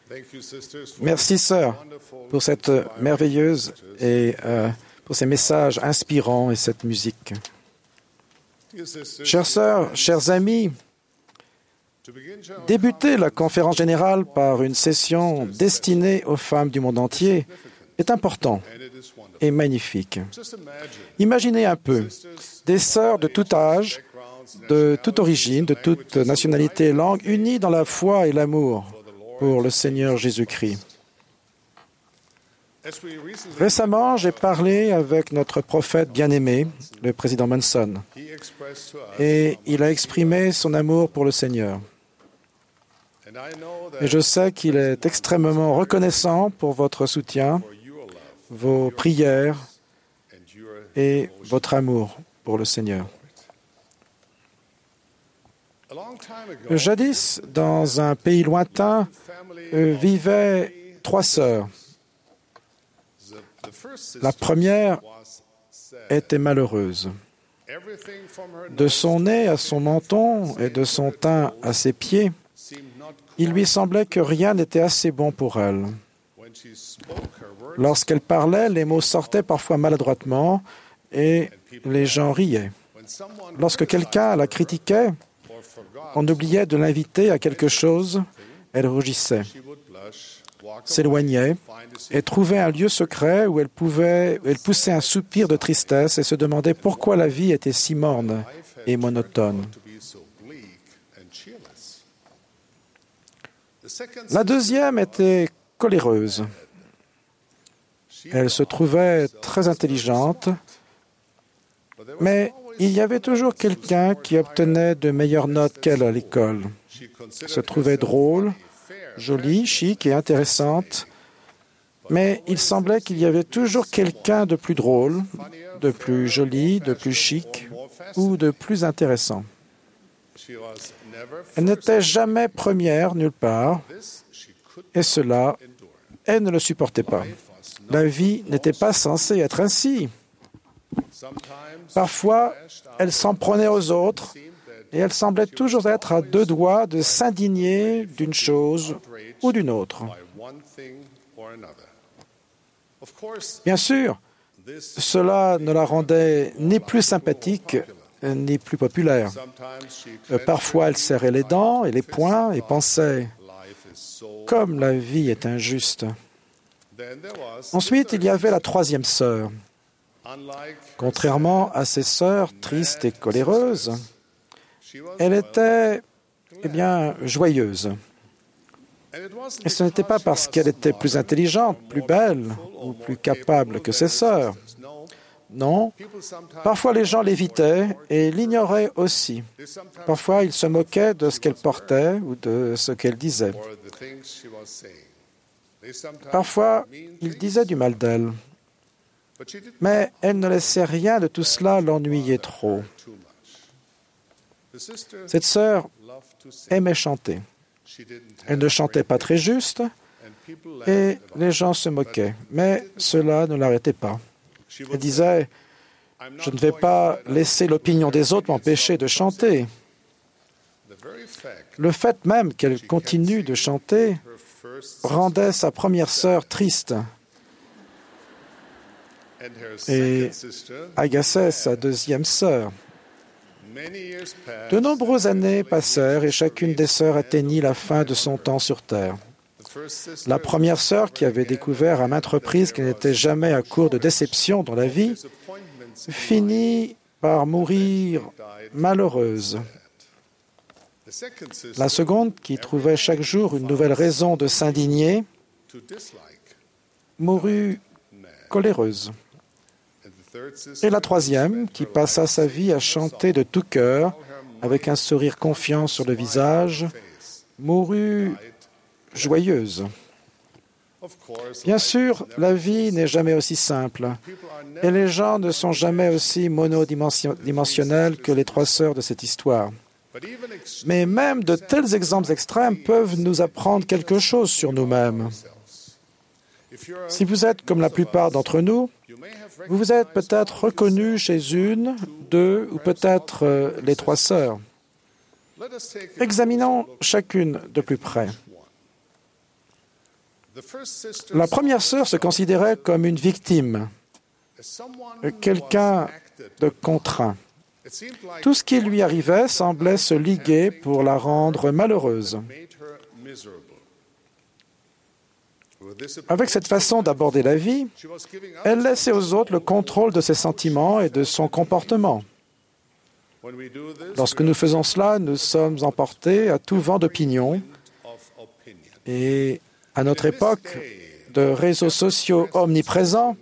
Merci, sœurs, pour cette merveilleuse et pour ces messages inspirants et cette musique. Chères sœurs, chers amis, débuter la conférence générale par une session destinée aux femmes du monde entier est important et magnifique. Imaginez un peu des sœurs de tout âge, de toute origine, de toute nationalité et langue, unies dans la foi et l'amour pour le Seigneur Jésus-Christ. Récemment, j'ai parlé avec notre prophète bien-aimé, le président Monson, et il a exprimé son amour pour le Seigneur. Et je sais qu'il est extrêmement reconnaissant pour votre soutien, vos prières et votre amour pour le Seigneur. Jadis, dans un pays lointain, vivaient 3 sœurs. La première était malheureuse. De son nez à son menton et de son teint à ses pieds, il lui semblait que rien n'était assez bon pour elle. Lorsqu'elle parlait, les mots sortaient parfois maladroitement et les gens riaient. Lorsque quelqu'un la critiquait, on oubliait de l'inviter à quelque chose, elle rougissait, s'éloignait et trouvait un lieu secret où elle poussait un soupir de tristesse et se demandait pourquoi la vie était si morne et monotone. La deuxième était coléreuse. Elle se trouvait très intelligente, mais il y avait toujours quelqu'un qui obtenait de meilleures notes qu'elle à l'école. Elle se trouvait drôle, jolie, chic et intéressante, mais il semblait qu'il y avait toujours quelqu'un de plus drôle, de plus joli, de plus chic ou de plus intéressant. Elle n'était jamais première nulle part, et cela, elle ne le supportait pas. La vie n'était pas censée être ainsi. Parfois, elle s'en prenait aux autres, et elle semblait toujours être à 2 doigts de s'indigner d'une chose ou d'une autre. Bien sûr, cela ne la rendait ni plus sympathique ni plus populaire. Parfois, elle serrait les dents et les poings et pensait « Comme la vie est injuste ». Ensuite, il y avait la troisième sœur. Contrairement à ses sœurs tristes et coléreuses, elle était, joyeuse. Et ce n'était pas parce qu'elle était plus intelligente, plus belle ou plus capable que ses sœurs. Non, parfois les gens l'évitaient et l'ignoraient aussi. Parfois, ils se moquaient de ce qu'elle portait ou de ce qu'elle disait. Parfois, ils disaient du mal d'elle. Mais elle ne laissait rien de tout cela l'ennuyer trop. Cette sœur aimait chanter. Elle ne chantait pas très juste et les gens se moquaient, mais cela ne l'arrêtait pas. Elle disait « Je ne vais pas laisser l'opinion des autres m'empêcher de chanter ». Le fait même qu'elle continue de chanter rendait sa première sœur triste et agaçait sa deuxième sœur. De nombreuses années passèrent et chacune des sœurs atteignit la fin de son temps sur terre. La première sœur, qui avait découvert à maintes reprises qu'elle n'était jamais à court de déceptions dans la vie, finit par mourir malheureuse. La seconde, qui trouvait chaque jour une nouvelle raison de s'indigner, mourut coléreuse. Et la troisième, qui passa sa vie à chanter de tout cœur, avec un sourire confiant sur le visage, mourut joyeuse. Bien sûr, la vie n'est jamais aussi simple, et les gens ne sont jamais aussi monodimensionnels que les 3 sœurs de cette histoire. Mais même de tels exemples extrêmes peuvent nous apprendre quelque chose sur nous-mêmes. Si vous êtes comme la plupart d'entre nous, vous vous êtes peut-être reconnu chez une, 2 ou peut-être les 3 sœurs. Examinons chacune de plus près. La première sœur se considérait comme une victime, quelqu'un de contraint. Tout ce qui lui arrivait semblait se liguer pour la rendre malheureuse. Avec cette façon d'aborder la vie, elle laissait aux autres le contrôle de ses sentiments et de son comportement. Lorsque nous faisons cela, nous sommes emportés à tout vent d'opinion. Et à notre époque de réseaux sociaux omniprésents,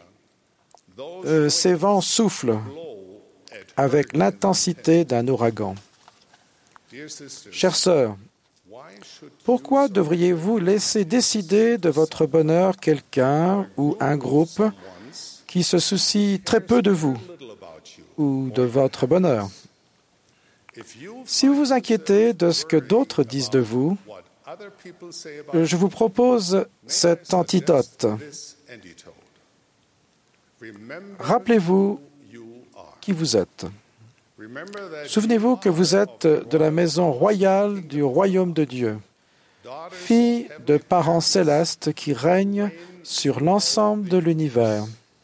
ces vents soufflent avec l'intensité d'un ouragan. Chères sœurs, pourquoi devriez-vous laisser décider de votre bonheur quelqu'un ou un groupe qui se soucie très peu de vous ou de votre bonheur? Si vous vous inquiétez de ce que d'autres disent de vous, je vous propose cet antidote. Rappelez-vous qui vous êtes. Souvenez-vous que vous êtes de la maison royale du royaume de Dieu, fille de parents célestes qui règnent sur l'ensemble de l'univers.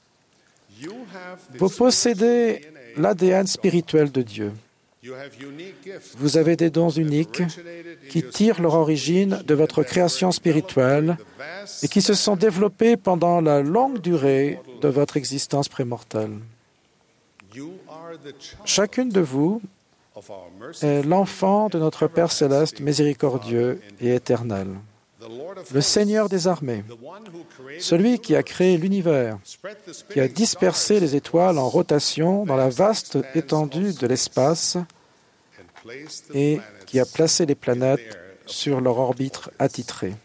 Vous possédez l'ADN spirituel de Dieu. Vous avez des dons uniques qui tirent leur origine de votre création spirituelle et qui se sont développés pendant la longue durée de votre existence prémortelle. Chacune de vous est l'enfant de notre Père céleste miséricordieux et éternel, le Seigneur des armées, celui qui a créé l'univers, qui a dispersé les étoiles en rotation dans la vaste étendue de l'espace et qui a placé les planètes sur leur orbite attitrée.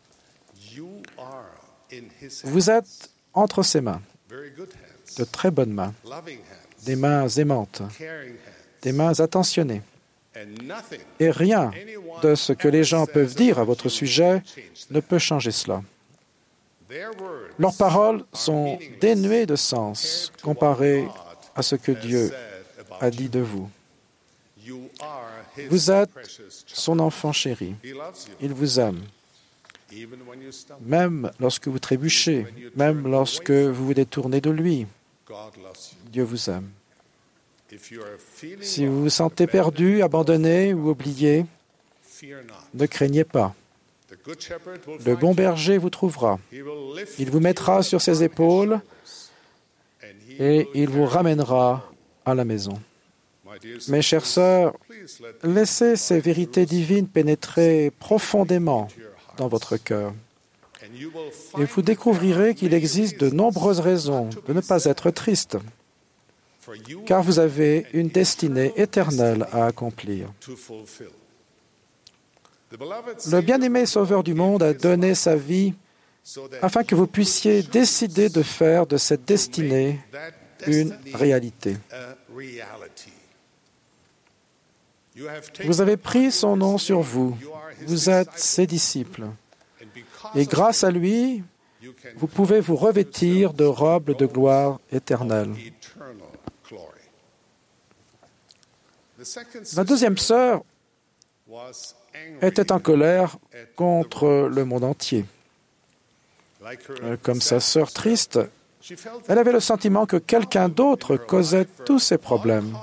Vous êtes entre ses mains, de très bonnes mains, des mains aimantes, des mains attentionnées. Et rien de ce que les gens peuvent dire à votre sujet ne peut changer cela. Leurs paroles sont dénuées de sens comparées à ce que Dieu a dit de vous. Vous êtes son enfant chéri. Il vous aime. Même lorsque vous trébuchez, même lorsque vous vous détournez de lui, Dieu vous aime. Si vous vous sentez perdu, abandonné ou oublié, ne craignez pas. Le bon berger vous trouvera. Il vous mettra sur ses épaules et il vous ramènera à la maison. Mes chères sœurs, laissez ces vérités divines pénétrer profondément dans votre cœur. Et vous découvrirez qu'il existe de nombreuses raisons de ne pas être triste, car vous avez une destinée éternelle à accomplir. Le bien-aimé Sauveur du monde a donné sa vie afin que vous puissiez décider de faire de cette destinée une réalité. Vous avez pris son nom sur vous. Vous êtes ses disciples. Et grâce à lui, vous pouvez vous revêtir de robes de gloire éternelle. La deuxième sœur était en colère contre le monde entier. Comme sa sœur triste, elle avait le sentiment que quelqu'un d'autre causait tous ses problèmes.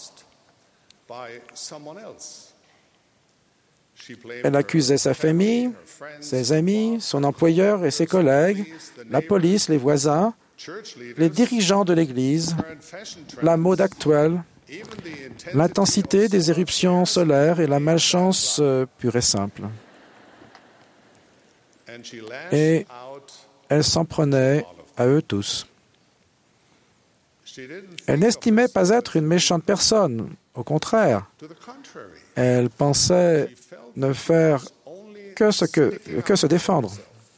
Elle accusait sa famille, ses amis, son employeur et ses collègues, la police, les voisins, les dirigeants de l'Église, la mode actuelle, l'intensité des éruptions solaires et la malchance pure et simple. Et elle s'en prenait à eux tous. Elle n'estimait pas être une méchante personne. Au contraire, elle pensait ne faire que se défendre.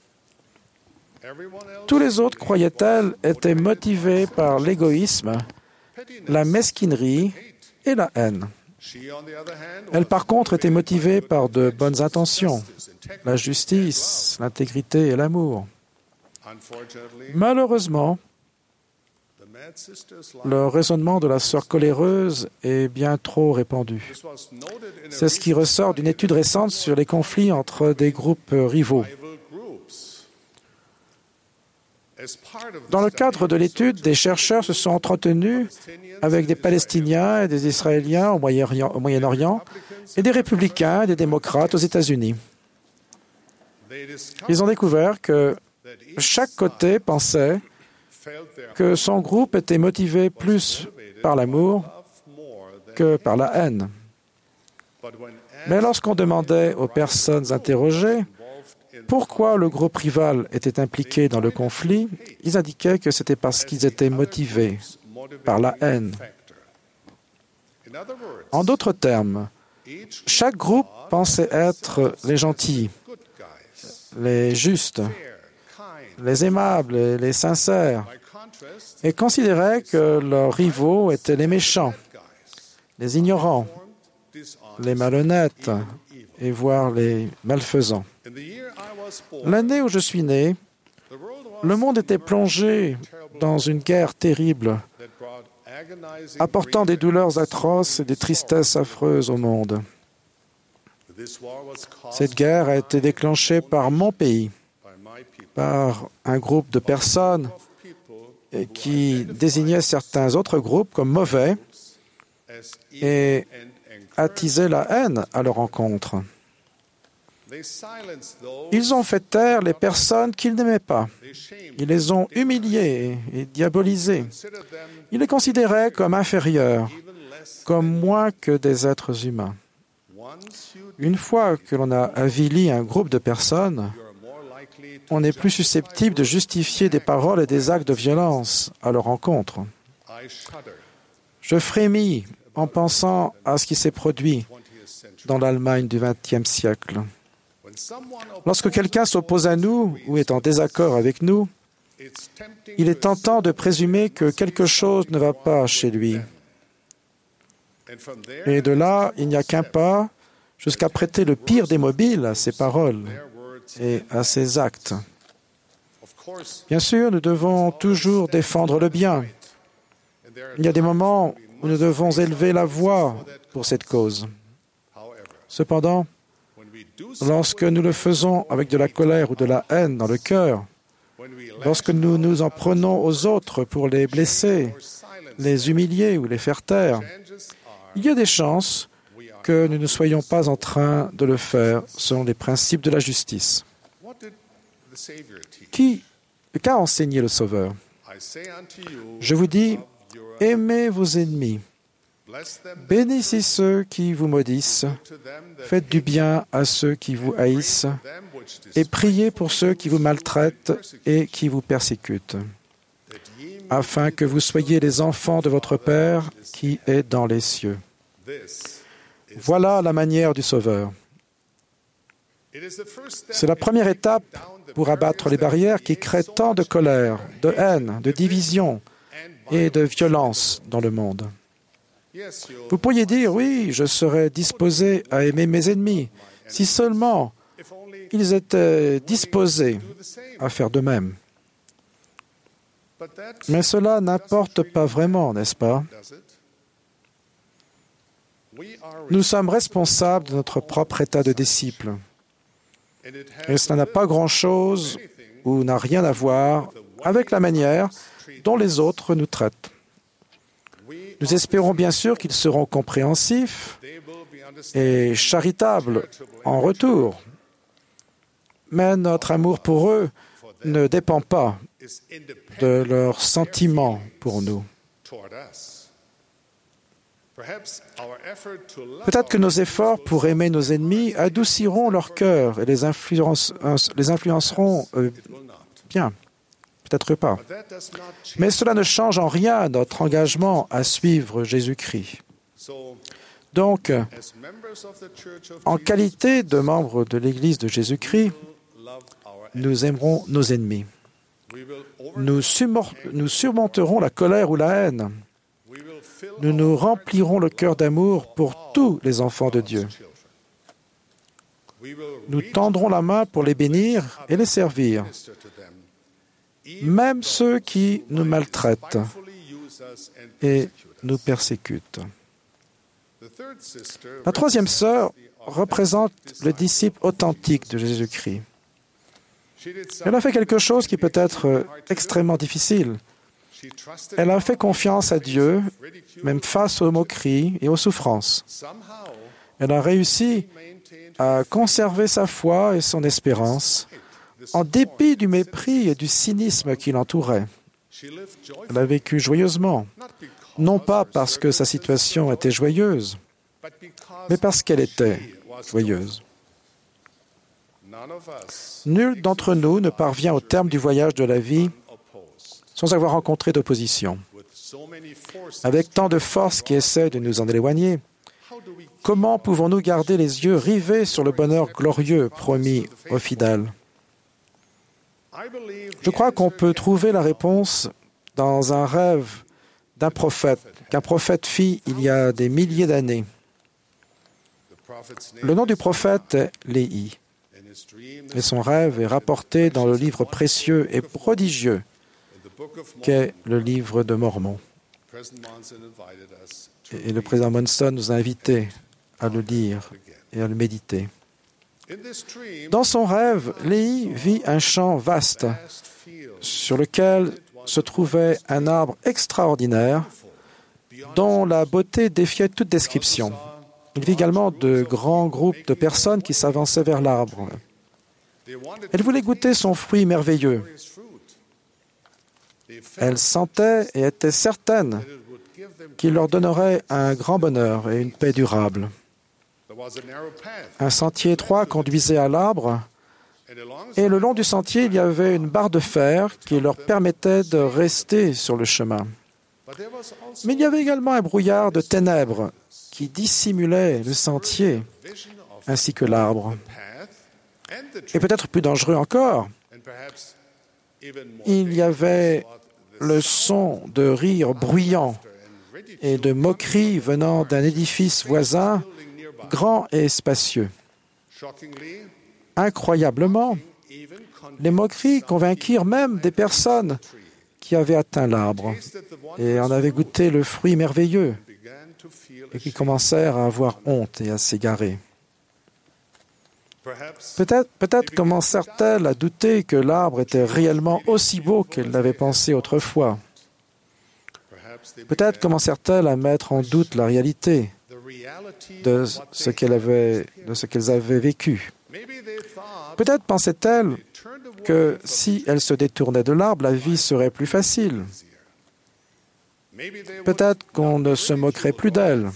Tous les autres, croyait-elle, étaient motivés par l'égoïsme, la mesquinerie et la haine. Elle, par contre, était motivée par de bonnes intentions, la justice, l'intégrité et l'amour. Malheureusement, le raisonnement de la sœur coléreuse est bien trop répandu. C'est ce qui ressort d'une étude récente sur les conflits entre des groupes rivaux. Dans le cadre de l'étude, des chercheurs se sont entretenus avec des Palestiniens et des Israéliens au Moyen-Orient et des républicains et des démocrates aux États-Unis. Ils ont découvert que chaque côté pensait que son groupe était motivé plus par l'amour que par la haine. Mais lorsqu'on demandait aux personnes interrogées pourquoi le groupe rival était impliqué dans le conflit, ils indiquaient que c'était parce qu'ils étaient motivés par la haine. En d'autres termes, chaque groupe pensait être les gentils, les justes, les aimables et les sincères, et considérait que leurs rivaux étaient les méchants, les ignorants, les malhonnêtes et voire les malfaisants. L'année où je suis né, le monde était plongé dans une guerre terrible, apportant des douleurs atroces et des tristesses affreuses au monde. Cette guerre a été déclenchée par mon pays, par un groupe de personnes qui désignaient certains autres groupes comme mauvais et attisaient la haine à leur encontre. Ils ont fait taire les personnes qu'ils n'aimaient pas. Ils les ont humiliés et diabolisés. Ils les considéraient comme inférieurs, comme moins que des êtres humains. Une fois que l'on a avili un groupe de personnes, on est plus susceptible de justifier des paroles et des actes de violence à leur encontre. Je frémis en pensant à ce qui s'est produit dans l'Allemagne du XXe siècle. Lorsque quelqu'un s'oppose à nous ou est en désaccord avec nous, il est tentant de présumer que quelque chose ne va pas chez lui. Et de là, il n'y a qu'un pas jusqu'à prêter le pire des mobiles à ses paroles et à ses actes. Bien sûr, nous devons toujours défendre le bien. Il y a des moments où nous devons élever la voix pour cette cause. Cependant, lorsque nous le faisons avec de la colère ou de la haine dans le cœur, lorsque nous nous en prenons aux autres pour les blesser, les humilier ou les faire taire, il y a des chances que nous ne soyons pas en train de le faire selon les principes de la justice. Qu'a enseigné le Sauveur? Je vous dis, aimez vos ennemis, bénissez ceux qui vous maudissent, faites du bien à ceux qui vous haïssent, et priez pour ceux qui vous maltraitent et qui vous persécutent, afin que vous soyez les enfants de votre Père qui est dans les cieux. Voilà la manière du Sauveur. C'est la première étape pour abattre les barrières qui créent tant de colère, de haine, de division et de violence dans le monde. Vous pourriez dire, oui, je serais disposé à aimer mes ennemis, si seulement ils étaient disposés à faire de même. Mais cela n'importe pas vraiment, n'est-ce pas? Nous sommes responsables de notre propre état de disciple. Et cela n'a pas grand-chose ou n'a rien à voir avec la manière dont les autres nous traitent. Nous espérons bien sûr qu'ils seront compréhensifs et charitables en retour. Mais notre amour pour eux ne dépend pas de leurs sentiments pour nous. Peut-être que nos efforts pour aimer nos ennemis adouciront leur cœur et les influenceront bien. Peut-être pas. Mais cela ne change en rien notre engagement à suivre Jésus-Christ. Donc, en qualité de membres de l'Église de Jésus-Christ, nous aimerons nos ennemis. Nous surmonterons la colère ou la haine. Nous nous remplirons le cœur d'amour pour tous les enfants de Dieu. Nous tendrons la main pour les bénir et les servir, même ceux qui nous maltraitent et nous persécutent. La troisième sœur représente le disciple authentique de Jésus-Christ. Elle a fait quelque chose qui peut être extrêmement difficile. Elle a fait confiance à Dieu, même face aux moqueries et aux souffrances. Elle a réussi à conserver sa foi et son espérance, en dépit du mépris et du cynisme qui l'entourait. Elle a vécu joyeusement, non pas parce que sa situation était joyeuse, mais parce qu'elle était joyeuse. Nul d'entre nous ne parvient au terme du voyage de la vie sans avoir rencontré d'opposition. Avec tant de forces qui essaient de nous en éloigner, comment pouvons-nous garder les yeux rivés sur le bonheur glorieux promis aux fidèles? Je crois qu'on peut trouver la réponse dans un rêve d'un prophète, qu'un prophète fit il y a des milliers d'années. Le nom du prophète est Léhi, et son rêve est rapporté dans le livre précieux et prodigieux qu'est le livre de Mormon. Et le président Monson nous a invités à le lire et à le méditer. Dans son rêve, Léhi vit un champ vaste sur lequel se trouvait un arbre extraordinaire dont la beauté défiait toute description. Il vit également de grands groupes de personnes qui s'avançaient vers l'arbre. Elles voulaient goûter son fruit merveilleux. Elles sentaient et étaient certaines qu'il leur donnerait un grand bonheur et une paix durable. Un sentier étroit conduisait à l'arbre, et le long du sentier, il y avait une barre de fer qui leur permettait de rester sur le chemin. Mais il y avait également un brouillard de ténèbres qui dissimulait le sentier ainsi que l'arbre. Et peut-être plus dangereux encore, il y avait le son de rires bruyants et de moqueries venant d'un édifice voisin grand et spacieux. Incroyablement, les moqueries convainquirent même des personnes qui avaient atteint l'arbre et en avaient goûté le fruit merveilleux et qui commencèrent à avoir honte et à s'égarer. Peut-être commencèrent-elles à douter que l'arbre était réellement aussi beau qu'elles l'avaient pensé autrefois. Peut-être commencèrent-elles à mettre en doute la réalité de ce qu'elles avaient vécu. Peut-être pensaient-elles que si elles se détournaient de l'arbre, la vie serait plus facile. Peut-être qu'on ne se moquerait plus d'elles.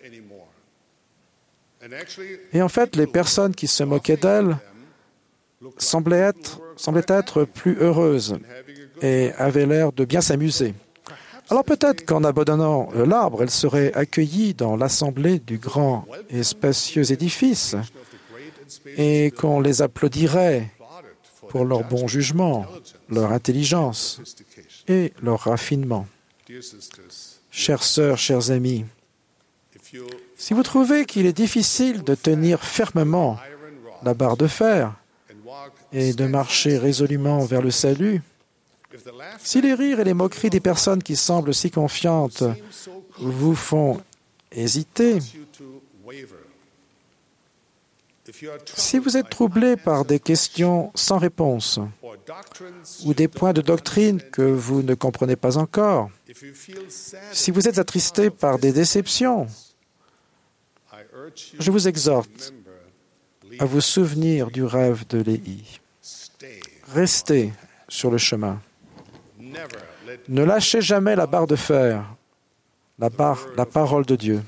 Et en fait, les personnes qui se moquaient d'elles semblaient être plus heureuses et avaient l'air de bien s'amuser. Alors peut-être qu'en abandonnant l'arbre, elles seraient accueillies dans l'assemblée du grand et spacieux édifice et qu'on les applaudirait pour leur bon jugement, leur intelligence et leur raffinement. Chères sœurs, chers amis, si vous trouvez qu'il est difficile de tenir fermement la barre de fer et de marcher résolument vers le salut, si les rires et les moqueries des personnes qui semblent si confiantes vous font hésiter, si vous êtes troublé par des questions sans réponse ou des points de doctrine que vous ne comprenez pas encore, si vous êtes attristé par des déceptions, je vous exhorte à vous souvenir du rêve de Léhi. Restez sur le chemin. Ne lâchez jamais la barre de fer, la parole de Dieu.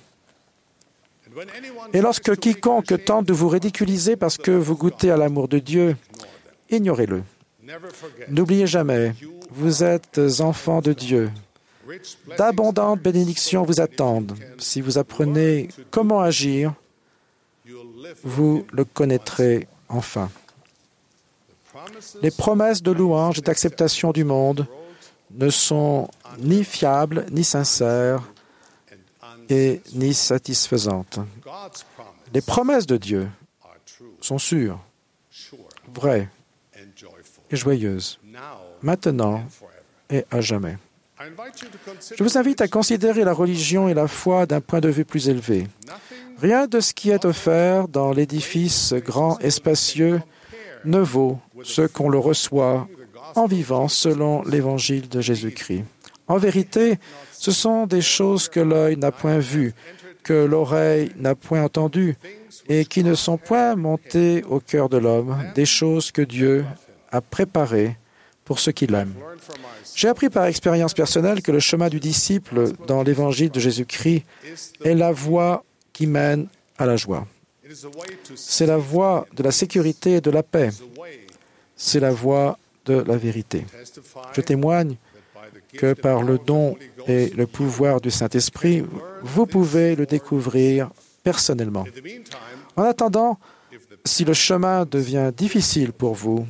Et lorsque quiconque tente de vous ridiculiser parce que vous goûtez à l'amour de Dieu, ignorez-le. N'oubliez jamais, vous êtes enfants de Dieu. D'abondantes bénédictions vous attendent. Si vous apprenez comment agir, vous le connaîtrez enfin. Les promesses de louange et d'acceptation du monde ne sont ni fiables, ni sincères et ni satisfaisantes. Les promesses de Dieu sont sûres, vraies et joyeuses, maintenant et à jamais. Je vous invite à considérer la religion et la foi d'un point de vue plus élevé. Rien de ce qui est offert dans l'édifice grand et spacieux ne vaut ce qu'on le reçoit en vivant selon l'Évangile de Jésus-Christ. En vérité, ce sont des choses que l'œil n'a point vues, que l'oreille n'a point entendues, et qui ne sont point montées au cœur de l'homme, des choses que Dieu a préparées pour ceux qui l'aiment. J'ai appris par expérience personnelle que le chemin du disciple dans l'Évangile de Jésus-Christ est la voie qui mène à la joie. C'est la voie de la sécurité et de la paix. C'est la voie de la vérité. Je témoigne que par le don et le pouvoir du Saint-Esprit, vous pouvez le découvrir personnellement. En attendant, si le chemin devient difficile pour vous,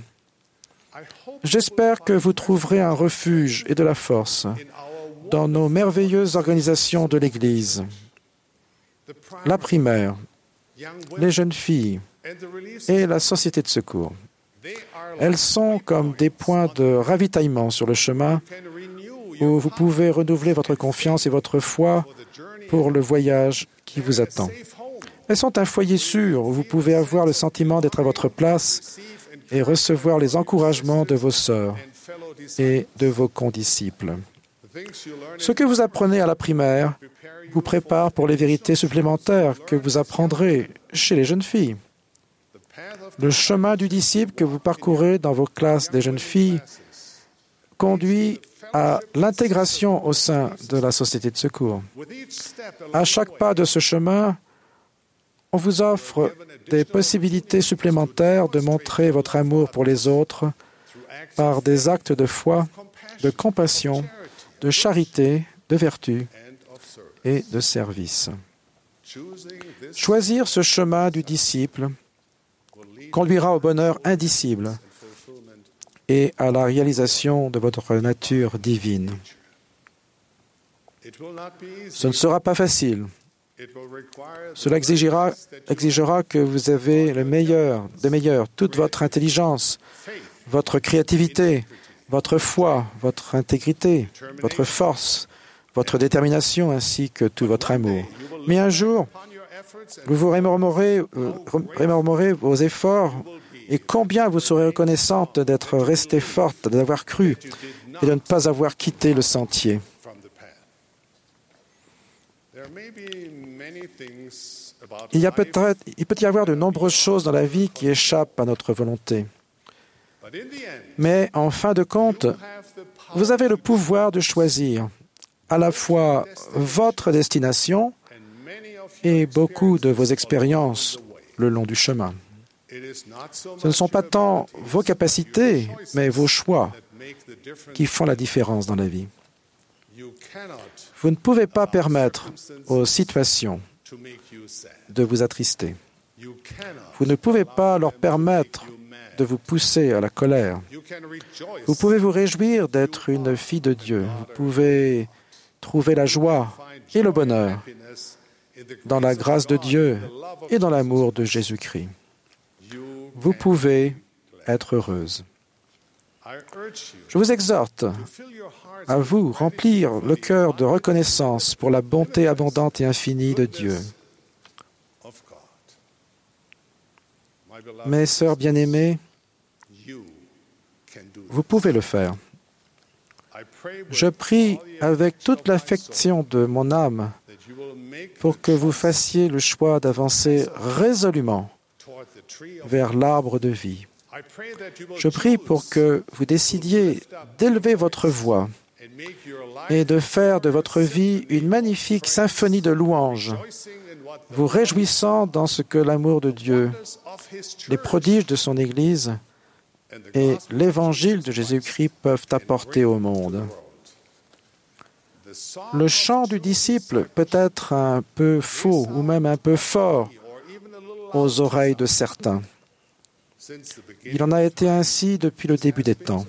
j'espère que vous trouverez un refuge et de la force dans nos merveilleuses organisations de l'Église, la primaire, les jeunes filles et la société de secours. Elles sont comme des points de ravitaillement sur le chemin où vous pouvez renouveler votre confiance et votre foi pour le voyage qui vous attend. Elles sont un foyer sûr où vous pouvez avoir le sentiment d'être à votre place et recevoir les encouragements de vos sœurs et de vos condisciples. Ce que vous apprenez à la primaire vous prépare pour les vérités supplémentaires que vous apprendrez chez les jeunes filles. Le chemin du disciple que vous parcourez dans vos classes des jeunes filles conduit à l'intégration au sein de la société de secours. À chaque pas de ce chemin, on vous offre des possibilités supplémentaires de montrer votre amour pour les autres par des actes de foi, de compassion, de charité, de vertu et de service. Choisir ce chemin du disciple conduira au bonheur indicible et à la réalisation de votre nature divine. Ce ne sera pas facile. Cela exigera que vous avez le meilleur des meilleurs, toute votre intelligence, votre créativité, votre foi, votre intégrité, votre force, votre détermination ainsi que tout votre amour. Mais un jour, vous vous remémorerez vos efforts et combien vous serez reconnaissante d'être restée forte, d'avoir cru et de ne pas avoir quitté le sentier. Il peut y avoir de nombreuses choses dans la vie qui échappent à notre volonté. Mais en fin de compte, vous avez le pouvoir de choisir à la fois votre destination et beaucoup de vos expériences le long du chemin. Ce ne sont pas tant vos capacités, mais vos choix qui font la différence dans la vie. Vous ne pouvez pas permettre aux situations de vous attrister. Vous ne pouvez pas leur permettre de vous pousser à la colère. Vous pouvez vous réjouir d'être une fille de Dieu. Vous pouvez trouver la joie et le bonheur dans la grâce de Dieu et dans l'amour de Jésus-Christ. Vous pouvez être heureuse. Je vous exhorte à vous remplir le cœur de reconnaissance pour la bonté abondante et infinie de Dieu. Mes sœurs bien-aimées, vous pouvez le faire. Je prie avec toute l'affection de mon âme pour que vous fassiez le choix d'avancer résolument vers l'arbre de vie. Je prie pour que vous décidiez d'élever votre voix et de faire de votre vie une magnifique symphonie de louanges, vous réjouissant dans ce que l'amour de Dieu, les prodiges de son Église et l'Évangile de Jésus-Christ peuvent apporter au monde. Le chant du disciple peut être un peu faux ou même un peu fort aux oreilles de certains. Il en a été ainsi depuis le début des temps.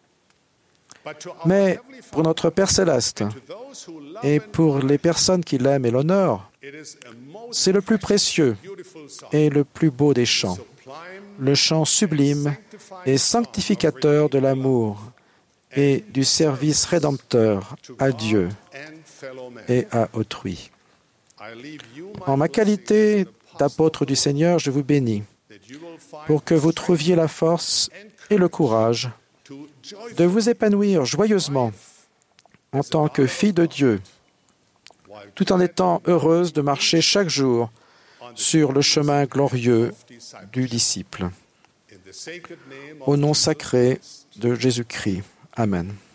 Mais pour notre Père céleste et pour les personnes qui l'aiment et l'honorent, c'est le plus précieux et le plus beau des chants, le chant sublime et sanctificateur de l'amour et du service rédempteur à Dieu et à autrui. En ma qualité d'apôtre du Seigneur, je vous bénis pour que vous trouviez la force et le courage de vous épanouir joyeusement en tant que fille de Dieu, tout en étant heureuse de marcher chaque jour sur le chemin glorieux du disciple. Au nom sacré de Jésus-Christ. Amen.